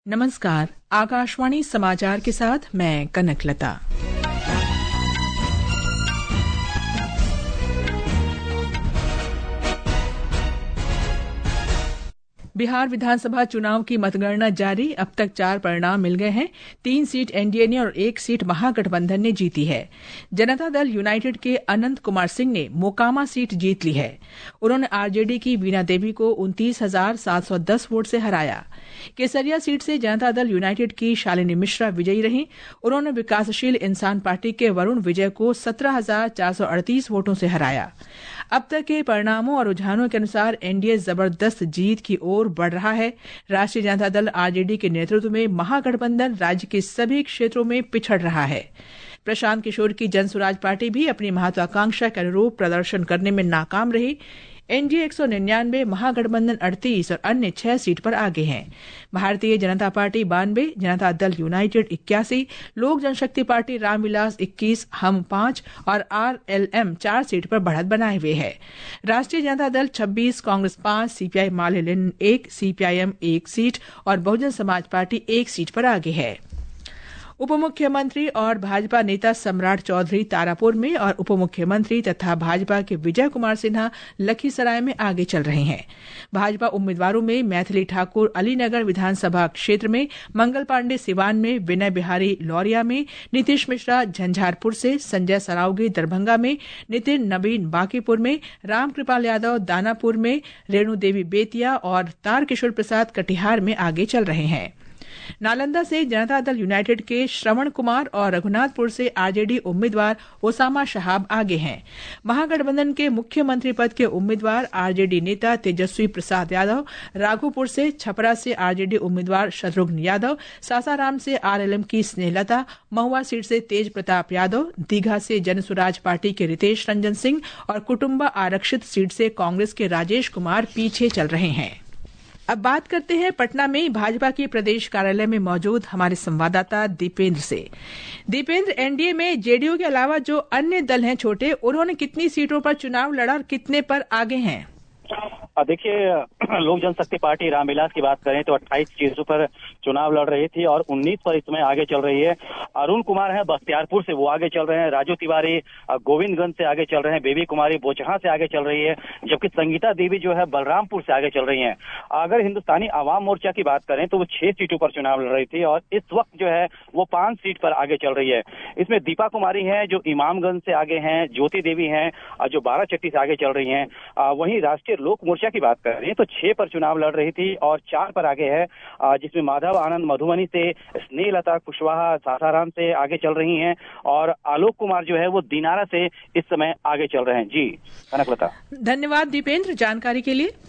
नमस्कार, आकाशवाणी समाचार के साथ मैं कनकलता। बिहार विधानसभा चुनाव की मतगणना जारी। अब तक 4 परिणाम मिल गए हैं। 3 सीट एनडीए ने और 1 सीट महागठबंधन ने जीती है। जनता दल यूनाइटेड के अनंत कुमार सिंह ने मोकामा सीट जीत ली है। उन्होंने आरजेडी की वीणा देवी को 29,710 वोट से हराया। केसरिया सीट से जनता दल यूनाइटेड की शालिनी मिश्रा विजयी रहीं। उन्होंने विकासशील इंसान पार्टी के वरुण विजय को 17,438 वोटों से हराया। अब तक के परिणामों और रुझानों के अनुसार एनडीए जबरदस्त जीत की ओर बढ़ रहा है। राष्ट्रीय जनता दल आरजेडी के नेतृत्व में महागठबंधन राज्य के सभी क्षेत्रों में पिछड़ रहा है। प्रशांत किशोर की जनसुराज पार्टी भी अपनी महत्वाकांक्षा के अनुरूप प्रदर्शन करने में नाकाम रही। एनडीए 199, महागठबंधन 38 और अन्य 6 सीट पर आगे हैं। भारतीय जनता पार्टी 92, जनता दल यूनाइटेड 81, लोक जनशक्ति पार्टी रामविलास 21, हम 5 और आरएलएम 4 सीट पर बढ़त बनाए हुए है। राष्ट्रीय जनता दल 26, कांग्रेस 5, सीपीआई माले 1, सीपीआईएम 1 सीट और बहुजन समाज पार्टी 1 सीट पर आगे है। उप मुख्यमंत्री और भाजपा नेता सम्राट चौधरी तारापुर में और उप मुख्यमंत्री तथा भाजपा के विजय कुमार सिन्हा लखीसराय में आगे चल रहे हैं। भाजपा उम्मीदवारों में मैथिली ठाकुर अलीनगर विधानसभा क्षेत्र में, मंगल पांडे सिवान में, विनय बिहारी लौरिया में, नीतीश मिश्रा झंझारपुर से, संजय सरावगी दरभंगा में, नितिन नवीन बांकीपुर में, रामकृपाल यादव दानापुर में, रेणु देवी बेतिया और तारकिशोर प्रसाद कटिहार में आगे चल रहे हैं। नालंदा से जनता दल यूनाइटेड के श्रवण कुमार और रघुनाथपुर से आरजेडी उम्मीदवार ओसामा शहाब आगे हैं। महागठबंधन के मुख्यमंत्री पद के उम्मीदवार आरजेडी नेता तेजस्वी प्रसाद यादव, राघोपुर से, छपरा से आरजेडी उम्मीदवार शत्रुघ्न यादव, सासाराम से आरएलएम की स्नेहलता, महुआ सीट से तेज प्रताप यादव, दीघा से जनसुराज पार्टी के रितेश रंजन सिंह और कुटुम्बा आरक्षित सीट से कांग्रेस के राजेश कुमार पीछे चल रहे हैं। अब बात करते हैं पटना में भाजपा के प्रदेश कार्यालय में मौजूद हमारे संवाददाता दीपेंद्र से। दीपेंद्र, एनडीए में जेडीयू के अलावा जो अन्य दल हैं छोटे, उन्होंने कितनी सीटों पर चुनाव लड़ा और कितने पर आगे हैं? देखिए, लोक जनशक्ति पार्टी रामविलास की बात करें तो 28 सीटों पर चुनाव लड़ रही थी और 19 पर इसमें आगे चल रही है। अरुण कुमार है बख्तियारपुर से, वो आगे चल रहे हैं। राजू तिवारी गोविंदगंज से आगे चल रहे हैं। बेबी कुमारी बोचहा से आगे चल रही है, जबकि संगीता देवी जो है बलरामपुर से आगे चल रही है। अगर हिंदुस्तानी आवाम मोर्चा की बात करें तो वो 6 सीटों पर चुनाव लड़ रही थी और इस वक्त जो है वो 5 सीट पर आगे चल रही है। इसमें दीपा कुमारी है जो इमामगंज से आगे हैं, ज्योति देवी हैं जो बाराचट्टी से आगे चल रही हैं। वहीं राष्ट्रीय लोक मोर्चा की बात करें तो 6 पर चुनाव लड़ रही थी और 4 पर आगे है, जिसमें माधव आनंद मधुबनी से, स्नेहलता कुशवाहा सासाराम से आगे चल रही हैं और आलोक कुमार जो है वो दिनारा से इस समय आगे चल रहे हैं। जी कनकलता, धन्यवाद दीपेंद्र जानकारी के लिए।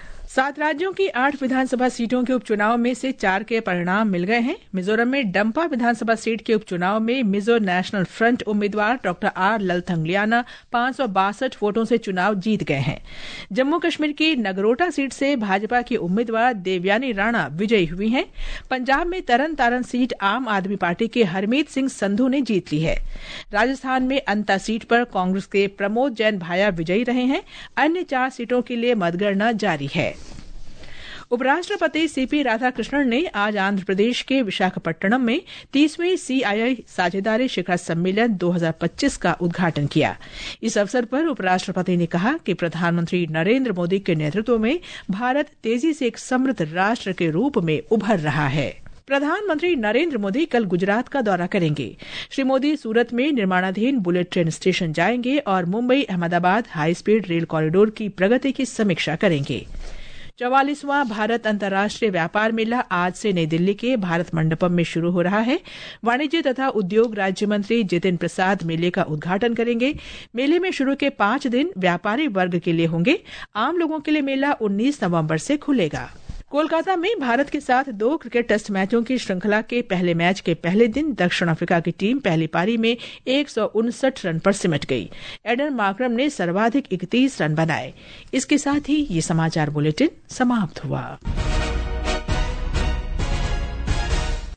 7 राज्यों की 8 विधानसभा सीटों के उपचुनाव में से 4 के परिणाम मिल गए हैं। मिजोरम में डंपा विधानसभा सीट के उपचुनाव में मिजो नेशनल फ्रंट उम्मीदवार डॉक्टर आर ललथंगलियाना 562 वोटों से चुनाव जीत गए हैं। जम्मू कश्मीर की नगरोटा सीट से भाजपा की उम्मीदवार देवयानी राणा विजयी हुई हैं। पंजाब में तरन तारण सीट आम आदमी पार्टी के हरमीत सिंह संधू ने जीत ली है। राजस्थान में अंता सीट पर कांग्रेस के प्रमोद जैन भाया विजयी रहे हैं। अन्य 4 सीटों के लिए मतगणना जारी है। उपराष्ट्रपति सीपी राधाकृष्णन ने आज आंध्र प्रदेश के विशाखापट्टनम में 30वें सीआईआई साझेदारी शिखर सम्मेलन 2025 का उद्घाटन किया। इस अवसर पर उपराष्ट्रपति ने कहा कि प्रधानमंत्री नरेंद्र मोदी के नेतृत्व में भारत तेजी से एक समृद्ध राष्ट्र के रूप में उभर रहा है। प्रधानमंत्री नरेंद्र मोदी कल गुजरात का दौरा करेंगे। श्री मोदी सूरत में निर्माणाधीन बुलेट ट्रेन स्टेशन जाएंगे और Mumbai Ahmedabad high speed rail corridor की प्रगति की समीक्षा करेंगे। 44वां भारत अंतर्राष्ट्रीय व्यापार मेला आज से नई दिल्ली के भारत मंडपम में शुरू हो रहा है। वाणिज्य तथा उद्योग राज्य मंत्री जितिन प्रसाद मेले का उद्घाटन करेंगे। मेले में शुरू के 5 दिन व्यापारी वर्ग के लिए होंगे। आम लोगों के लिए मेला 19 नवंबर से खुलेगा। कोलकाता में भारत के साथ 2 क्रिकेट टेस्ट मैचों की श्रृंखला के पहले मैच के पहले दिन दक्षिण अफ्रीका की टीम पहली पारी में 159 रन पर सिमट गई। एडन मार्करम ने सर्वाधिक 31 रन बनाए। इसके साथ ही ये समाचार बुलेटिन समाप्त हुआ।